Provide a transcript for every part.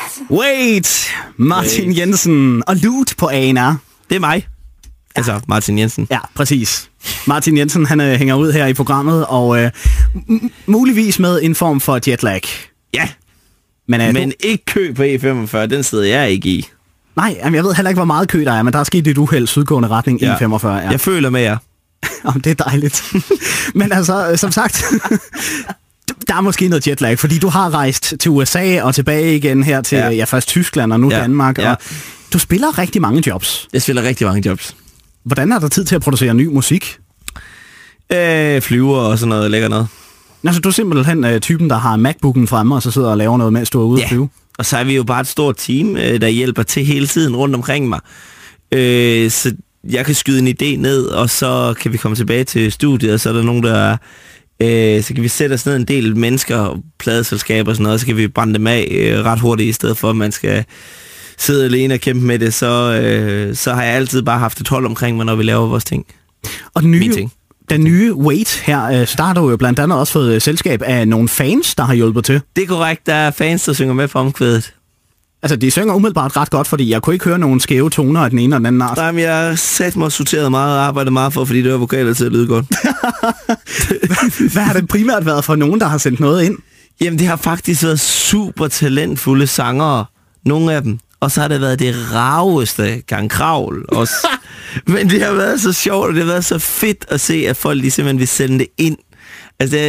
Wait! Martin Jensen og Loot på ANR. Det er mig. Altså, Martin Jensen. Ja, præcis. Martin Jensen, han hænger ud her i programmet, og muligvis med en form for jetlag. Ja, men ikke kø på E45, den sidder jeg ikke i. Nej, jeg ved heller ikke, hvor meget kø der er, men der er sket et uheld sydgående retning E45. Ja. Jeg føler med jer. Det er dejligt. Men altså, som sagt, der er måske noget jetlag, fordi du har rejst til USA og tilbage igen her til først Tyskland og nu Danmark. Og du spiller rigtig mange jobs. Jeg spiller rigtig mange jobs. Hvordan er der tid til at producere ny musik? Flyver og sådan noget lækker noget. Altså, du er simpelthen typen, der har MacBooken fremme, og så sidder og laver noget, mens du er ude at flyve. Og så er vi jo bare et stort team, der hjælper til hele tiden rundt omkring mig. Så jeg kan skyde en idé ned, og så kan vi komme tilbage til studiet, og så er der nogen, der... så kan vi sætte os ned en del mennesker, pladeselskaber og sådan noget, og så kan vi brænde dem af ret hurtigt, i stedet for, at man skal sidde alene og kæmpe med det. Så har jeg altid bare haft et hold omkring mig, når vi laver vores ting. Og den nye Wait her starter jo blandt andet også fået selskab af nogle fans, der har hjulpet til. Det er korrekt, der er fans, der synger med på omkvædet. Altså, de synger umiddelbart ret godt, fordi jeg kunne ikke høre nogen skæve toner af den ene og den anden art. Nej, men jeg har sat mig sorteret meget og arbejdet meget for, fordi det var vokaler til at lyde godt. Hvad har det primært været for nogen, der har sendt noget ind? Jamen, det har faktisk været super talentfulde sangere, nogle af dem. Og så har det været det raveste gang kravl også. Men det har været så sjovt, og det har været så fedt at se, at folk de simpelthen vil sende det ind. Altså,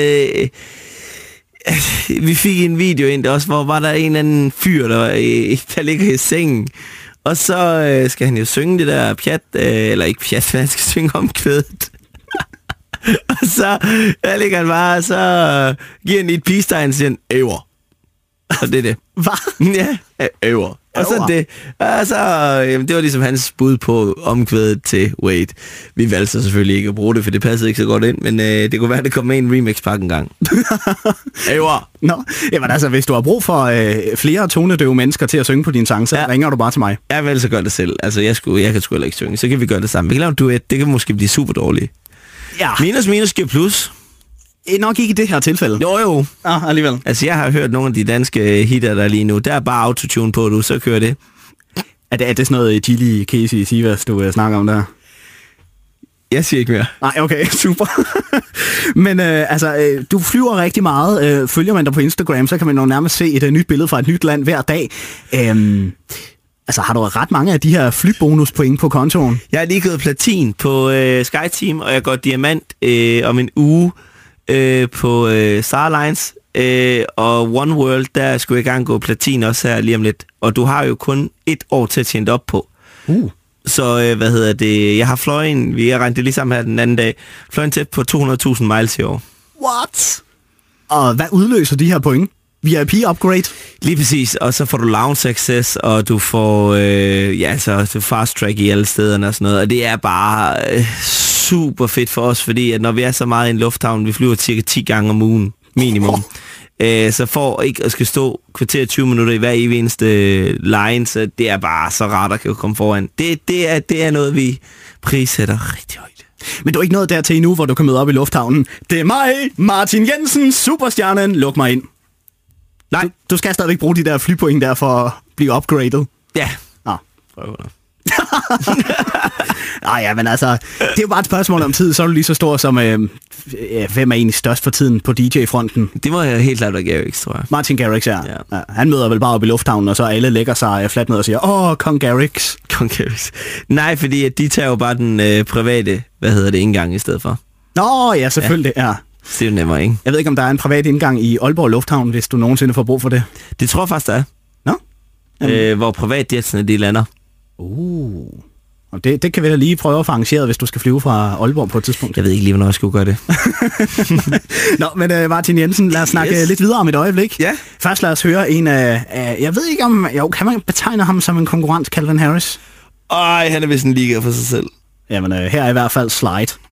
vi fik en video ind også, hvor var der en eller anden fyr, der ligger i sengen. Og så skal han jo synge det der pjat, eller ikke pjat, han skal synge omkvædet. Og så ligger han bare, og så giver han et peace-tegn og siger han, øver. Og det er det. Hvad? Ja, øver. Og så det. Og så, det var ligesom hans bud på omkvædet til Wait. Vi valgte så selvfølgelig ikke at bruge det, for det passede ikke så godt ind, men det kunne være, at det kom med en remix-pakke en gang. Øver. Nå, jamen altså, hvis du har brug for flere tonedøve mennesker til at synge på din sang, så ringer du bare til mig. Jeg vil altså gøre det selv. Altså, jeg kan sgu heller ikke synge. Så kan vi gøre det sammen. Vi kan lave en duet. Det kan måske blive super dårligt. Ja. Minus giver plus. Nok ikke i det her tilfælde. Jo. Alligevel. Altså, jeg har hørt nogle af de danske hitter der lige nu. Der er bare autotune på, du, så kører det. Er det sådan noget Chili, Casey, Sivas, du snakker om der? Jeg siger ikke mere. Nej, okay, super. Men du flyver rigtig meget. Følger man dig på Instagram, så kan man jo nærmest se et nyt billede fra et nyt land hver dag. Altså, har du ret mange af de her flybonuspoint på kontoen? Jeg har lige gået platin på SkyTeam, og jeg går diamant om en uge på Starlines. Og One World, der skulle jeg gerne gå platin også her lige om lidt. Og du har jo kun 1 år til at tjene det op på. Så jeg har fløjen, vi har regnet det lige sammen her den anden dag, fløjen tæt på 200.000 miles i år. What? Og hvad udløser de her point? VIP-upgrade? Lige præcis, og så får du lounge access, og du får så fast track i alle stederne og sådan noget, og det er bare super fedt for os, fordi at når vi er så meget i en lufthavn, vi flyver cirka 10 gange om ugen, minimum, så for ikke at skal stå kvarter 20 minutter i hver eneste line, så det er bare så rart at kan komme foran. Det er noget, vi prissætter rigtig højt. Men du er ikke nået dertil endnu, hvor du kan møde op i lufthavnen. Det er mig, Martin Jensen, superstjernen, luk mig ind. Nej, du skal stadigvæk bruge de der flypoint der for at blive upgraded. Ja. Prøv det. Nej, ja, men altså, det er jo bare et spørgsmål om tid, så er du lige så stor som, hvem er egentlig størst for tiden på DJ-fronten? Det må jeg helt klart være Garrix, tror jeg. Martin Garrix, ja. Han møder vel bare op i lufthavnen, og så alle lægger sig fladt ned og siger, Kong Garrix. Kong Garrix. Nej, fordi at de tager jo bare den private, indgang i stedet for. Nå, ja, selvfølgelig, ja. Det er jo nemmere, ikke? Jeg ved ikke, om der er en privat indgang i Aalborg Lufthavn, hvis du nogensinde får brug for det. Det tror jeg faktisk, der er. Nå? Hvor privatjetsene, de lander. Og det kan vi da lige prøve at få arrangeret, hvis du skal flyve fra Aalborg på et tidspunkt. Jeg ved ikke lige, hvornår jeg skulle gøre det. Nå, men Martin Jensen, lad os snakke lidt videre om et øjeblik. Ja. Først lad os høre en af, jeg ved ikke om, kan man betegne ham som en konkurrent, Calvin Harris? Han er vist en liga for sig selv. Jamen, her er i hvert fald Slide.